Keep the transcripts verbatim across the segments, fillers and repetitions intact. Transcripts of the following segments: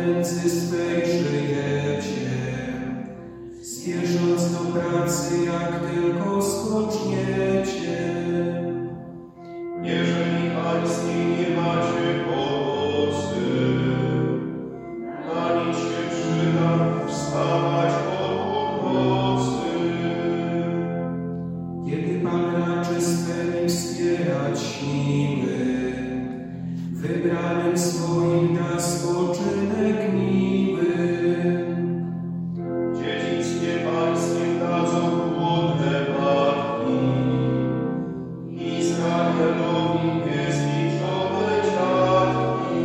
nędzy swej żyjecie, zwierząc do pracy, jak tylko spoczniecie. Jeżeli pańskiej nie macie pomocy, na nic się przyda wstawać po północy. Kiedy Pan raczy swemi wspierać siły, wybranym swoim da spoczynek miły. Dziedzictwie pańskim dadzą głodne matki, Izraelowi niezliczone dziadki.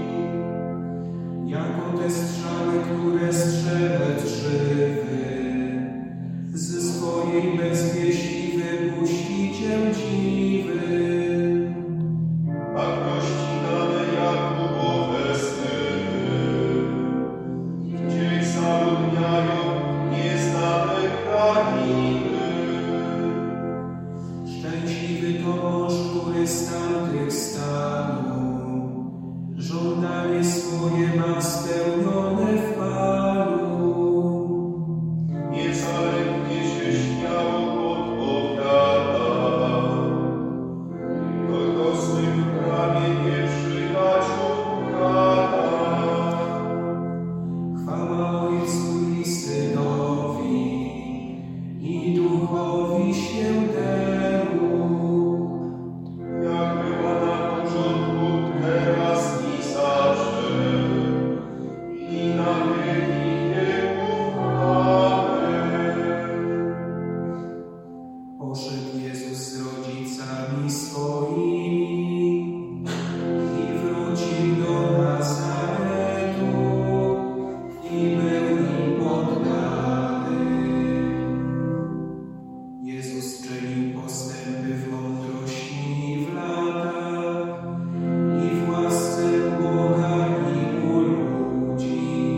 Jako te strzały, które strzelec żywy ze swojej bezwieści wypuści cię dziwy. Tak rozcinane Jakubowe syny, gdzieś zaludniają nieznane krainy. Szczęśliwy to mąż, który z tamtych stanów żądanie swoje ma spełnione w Panu. Nie zaledwie się śmiało odpowiada, dorosłym prawie nie przyjaciół gada. Chwała Ojcu i Synowi i Duchowi Świętemu, Jak była na początku, teraz i zawsze, i na wieki wieków. Amen. poszedł Jezus z rodzicami swoimi i wrócił do Nazaretu i był im poddany. Jezus czynił postępy w mądrości i w latach i w łasce u Boga i u ludzi.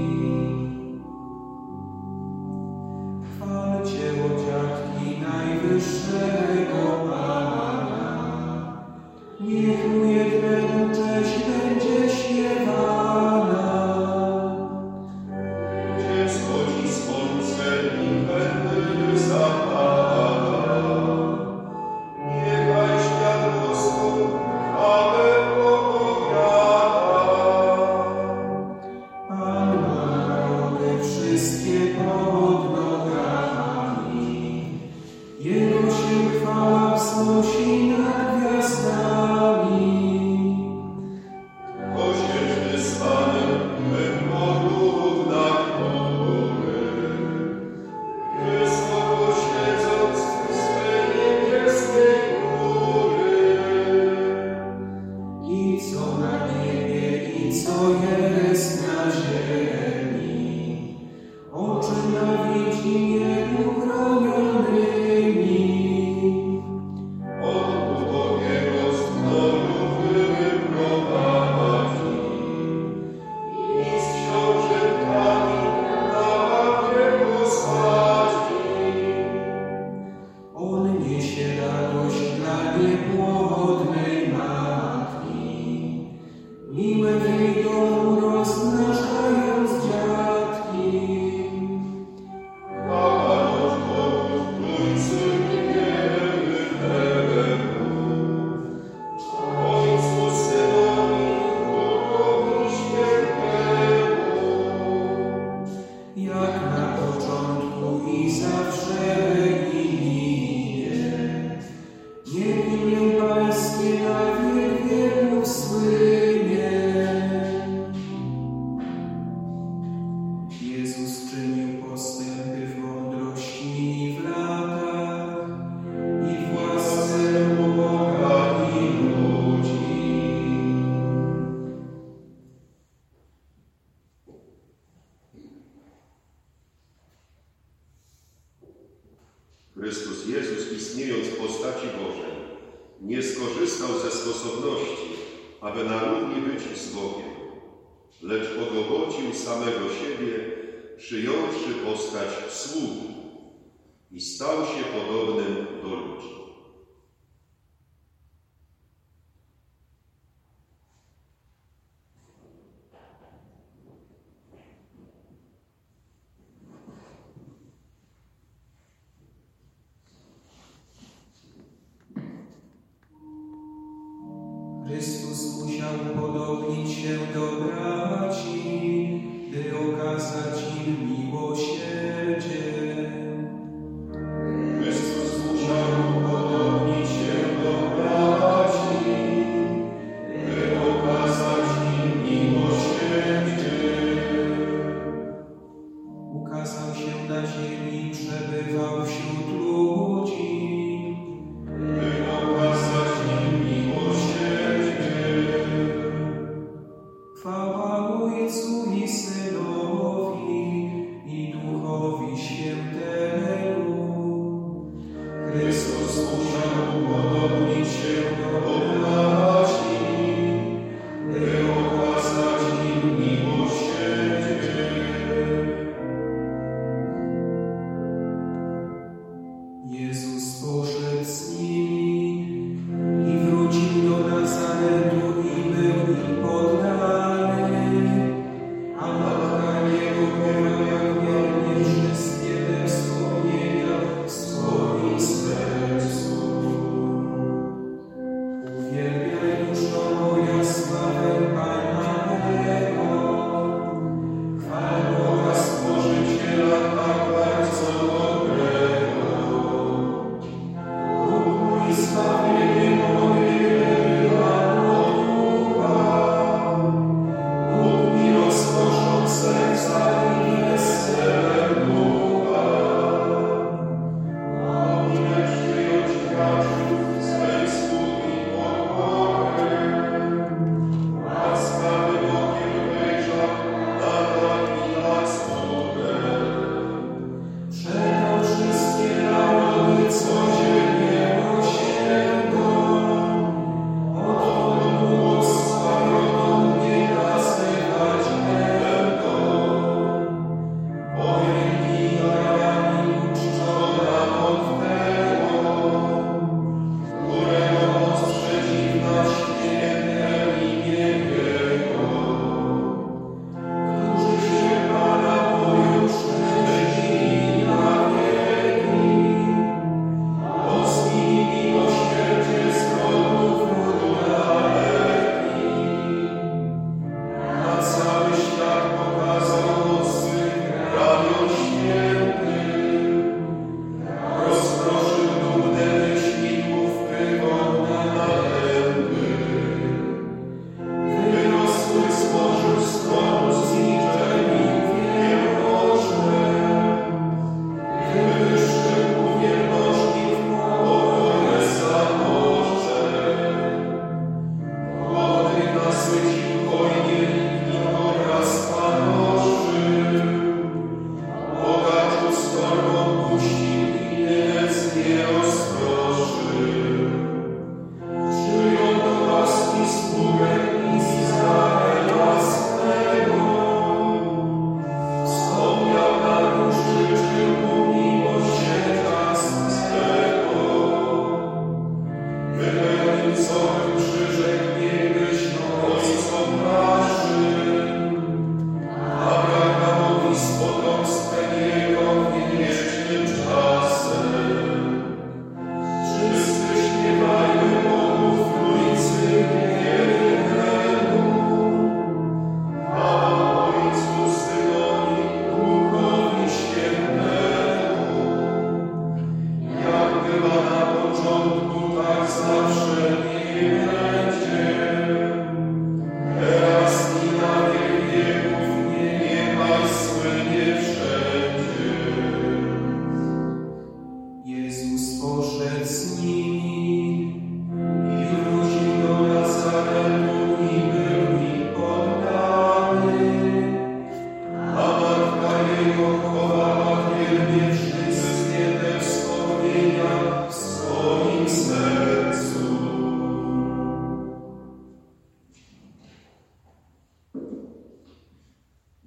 Chwalcie o dziadki najwyższego Pana, niech mu jednemu cześć będzie śpiewana. Gdzie wschodzi słońce i wędy zapada, niechaj świat Boską chwałę opowiada. Pan ma narody wszystkie pod nogami, Jego się chwała wznosi nad gwiazdami. Osiedźmy z Panem mym Bogu na chmury, wysoko siedząc swe niebieskie góry. I co na niebie, i co jest na ziemi, oczyma widzi nieuchronionymi. Od ubogiego z dolu wyprowadzi i z książętami na łapie posadzi. On niesie radość dla niepłodnej matki, miłe w jej domu rozmnażając dziatki. Chwała rodzonych Trójcy niewydernemu, Ojcu, Synowi, Duchowi Świętemu. Jak na początku i zawsze i nigdy, niech imię Pańskie na wiek wieków słynie. Jezus czynił postępy w mądrości i w latach, i w łasce u Boga i ludzi. Chrystus Jezus, istniejąc w postaci Bożej, nie skorzystał ze sposobności, aby na równi być z Bogiem, lecz ogołocił samego siebie, przyjąwszy postać sługi i stał się podobnym do ludzi.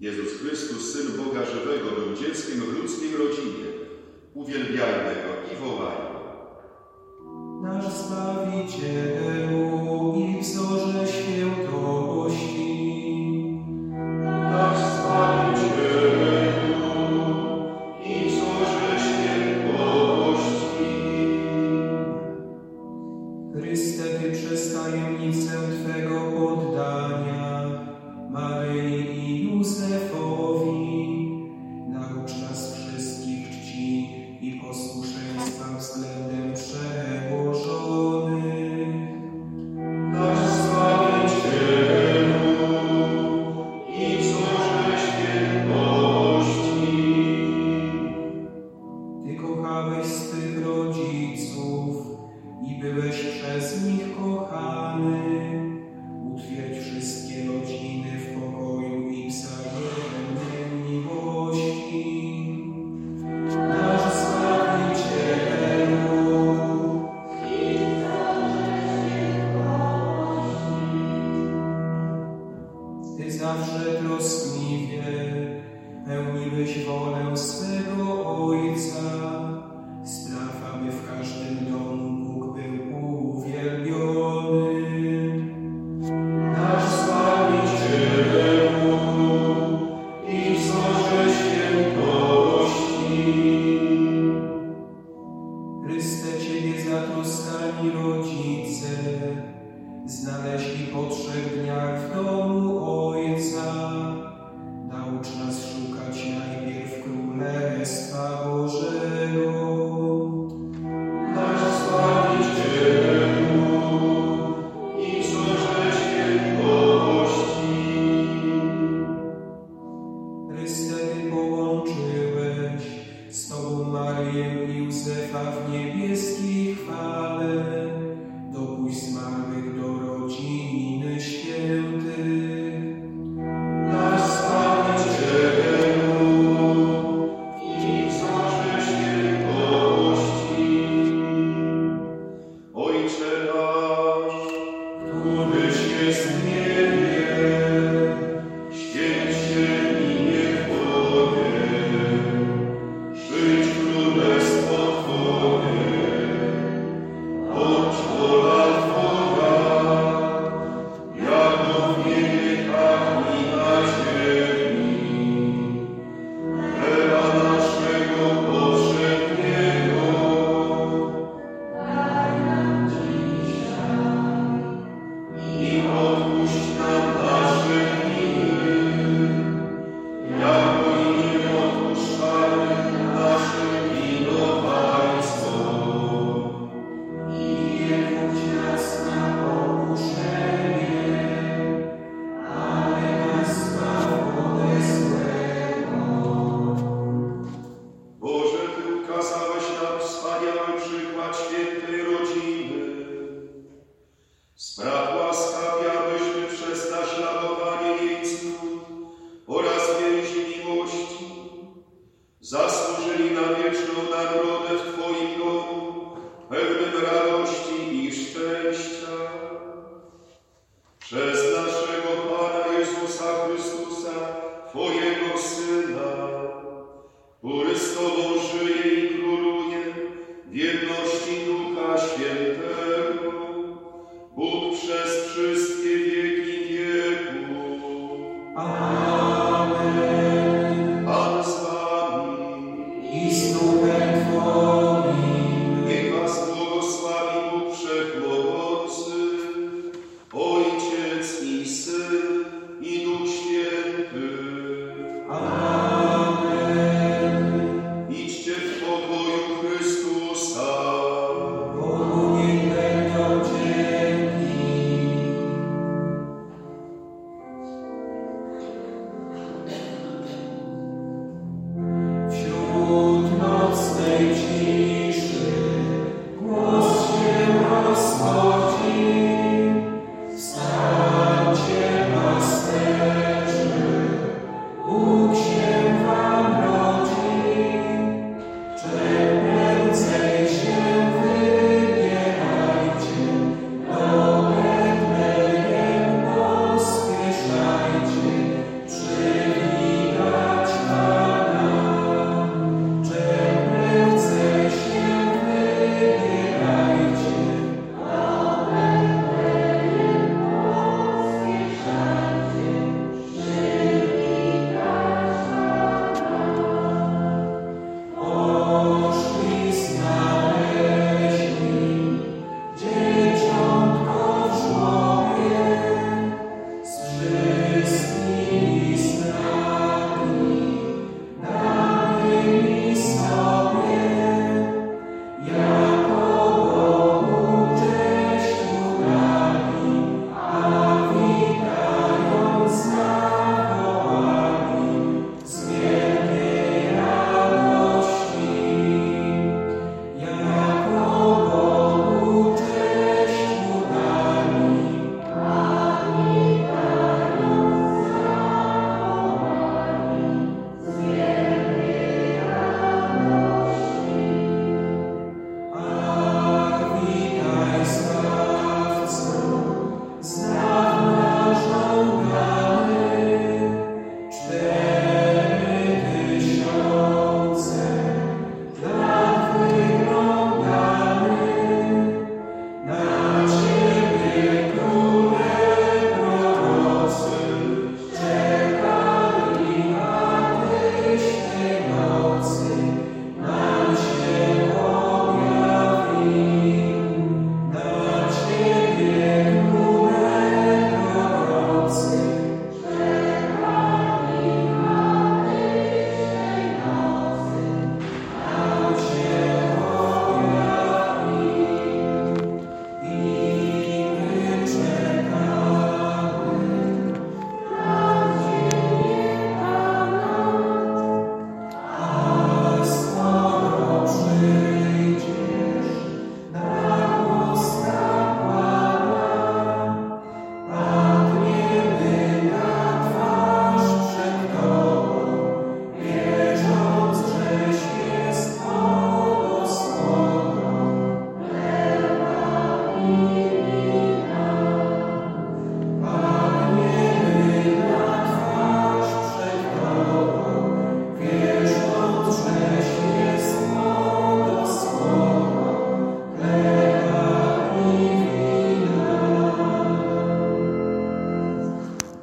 Jezus Chrystus, Syn Boga żywego, był dzieckiem w ludzkiej rodzinie. Uwielbiajmy Go i wołajmy. Nasz Zbawicielu i wzorze świętości. Nasz Zbawicielu i wzorze świętości. Chryste, Ty przez tajemnicę Twego poddania Maryi i Józefowi naucz nas wszystkich czci i posłuszeństwa względem przełożonych. Nasz Zbawicielu i wzorze świętości. Ty kochałeś swych rodziców i byłeś przez nich kochany. Utwierdź wszystkie rodziny w pokoju i wzajemnej miłości. Nasz Zbawicielu i Ty zawsze troskliwie pełniłeś wolę swego Ojca. Spraw, aby w każdym domu Bóg był uwielbiony. Nasz Zbawicielu i wzorze świętości. Chryste, Ciebie zatroskani rodzice znaleźli po trzech dniach w domu Ojca. Naucz nas szukać najpierw Królestwa Bożego. Nasz Zbawicielu i wzorze świętości. Chryste, Ty połączyłeś z Tobą Marię i Józefa w niebieskiej chwale. Dopuść zmarłych do rodziny świętych. Nasz Zbawicielu i wzorze świętości. Ojcze nasz, Któryś jest w niebie, święć się imię Twoje, przyjdź królestwo Twoje, bądź wola Twoja, jako w niebie, tak i na ziemi. Chleba naszego powszedniego daj nam dzisiaj i odpuść nam nasze winy, jako i my odpuszczamy naszym winowajcom. i nie wódź nas na pokuszenie, ale nas zbaw ode złego. Boże, Ty ukazałeś nam wspaniały przykład świętej rodziny. Spraw łaskawie, abyśmy przez naśladowanie jej cnót oraz więzi miłości zasłużyli na wieczną nagrodę w Twoim domu, pełnym radości i szczęścia. Przez naszego Pana Jezusa Chrystusa, Twojego Syna, który z Tobą żyje i króluje w jedności Ducha Świętego, Bóg przez wszystkie wieki wieków. Amen. Pan z Wami, I z Duchem Twoim. niech Was błogosławi Bóg Wszechmogący, Ojciec i Syn i Duch Święty. Amen.